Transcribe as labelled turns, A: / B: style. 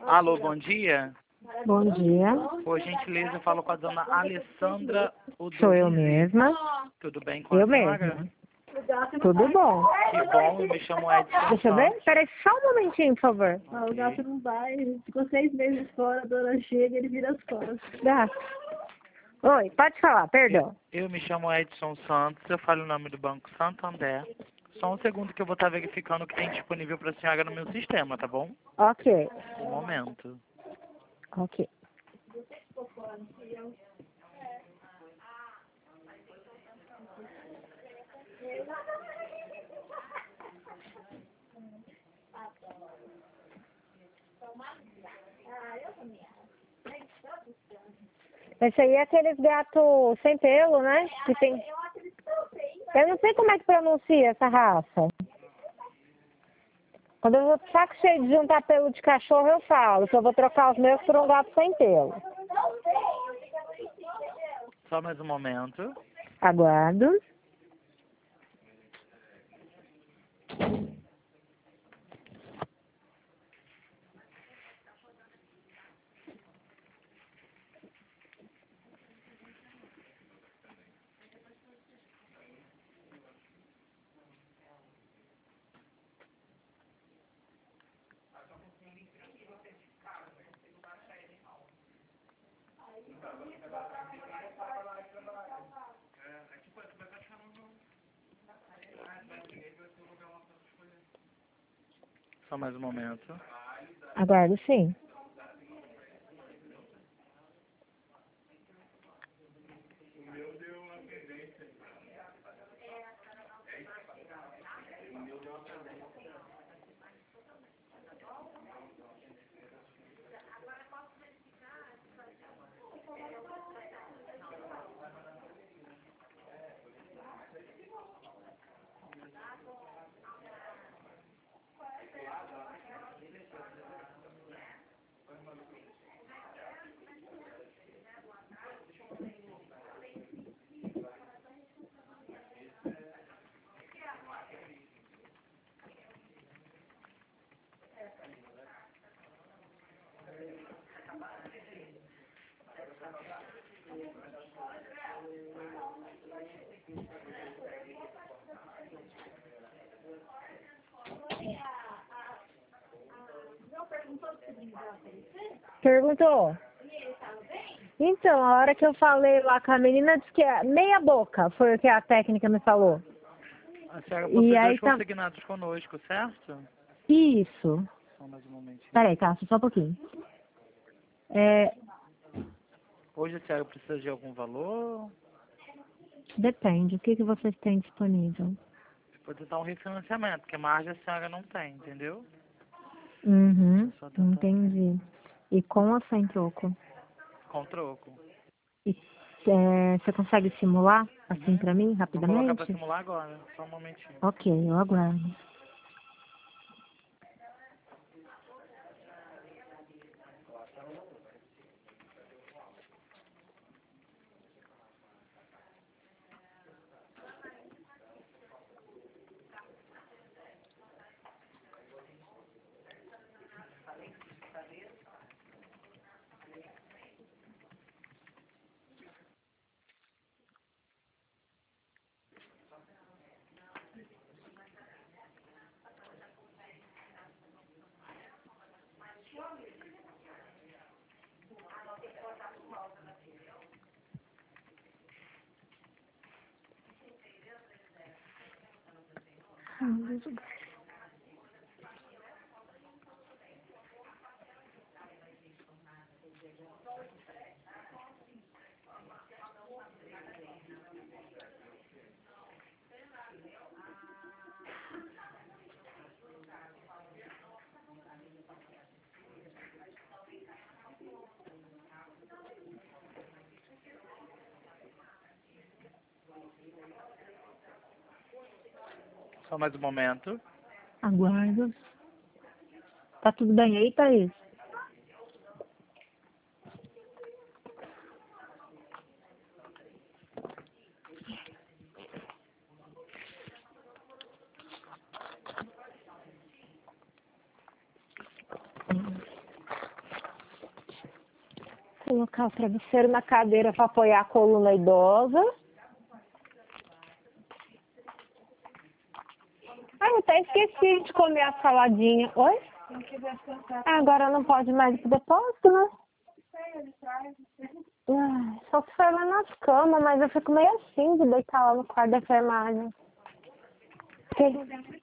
A: Alô, bom dia.
B: Bom dia.
A: Por gentileza, eu falo com a dona Alessandra
B: Sou eu
A: Udolizzi.
B: mesma.
A: Tudo bem com a
B: Eu
A: senhora?
B: mesma. Tudo bom.
A: Que bom, eu me chamo Edson
B: Deixa eu ver.
A: Santos.
B: Peraí, só um momentinho, por favor.
C: O gato não vai, ficou 6 meses fora, a dona chega, ele vira as costas.
B: Dá. Oi, pode falar, perdão.
A: Eu me chamo Edson Santos, eu falo o nome do Banco Santander. Só um segundo que eu vou estar verificando o que tem disponível para a senhora no meu sistema, tá bom?
B: Ok.
A: Um momento.
B: Ok. Esse aí é aqueles gatos sem pelo, né? Que tem... Eu não sei como é que pronuncia essa raça. Quando eu vou saco cheio de juntar pelo de cachorro, eu falo que eu vou trocar os meus por um gato sem pelo.
A: Só mais um momento.
B: Aguardo.
A: Só mais um momento.
B: Aguardo, sim. Perguntou. Então, a hora que eu falei lá com a menina, disse que é meia boca, foi o que a técnica me falou.
A: A senhora
B: E
A: possui
B: aí
A: dois
B: tá...
A: consignados conosco, certo?
B: Isso.
A: Só mais um momentinho.
B: Peraí, tá, só um pouquinho. É,
A: Hoje a senhora precisa de algum valor?
B: depende, o que que vocês têm disponível?
A: Pode tentar um refinanciamento, porque margem a senhora não tem, entendeu?
B: Uhum,
A: Só tentar
B: entendi. E com ou sem troco?
A: com troco.
B: E, você consegue simular assim pra mim,
A: Vou colocar para
B: rapidamente?
A: simular agora, só um momentinho.
B: Ok, eu aguardo.
A: Só mais um momento.
B: Aguardo. Tá tudo bem aí, Thaís? colocar o travesseiro na cadeira para apoiar a coluna idosa. Ai, eu até esqueci de comer a saladinha. Oi? Agora não pode mais ir pro depósito, né? Só se for lá nas camas, mas eu fico meio assim de deitar lá no quarto da enfermagem.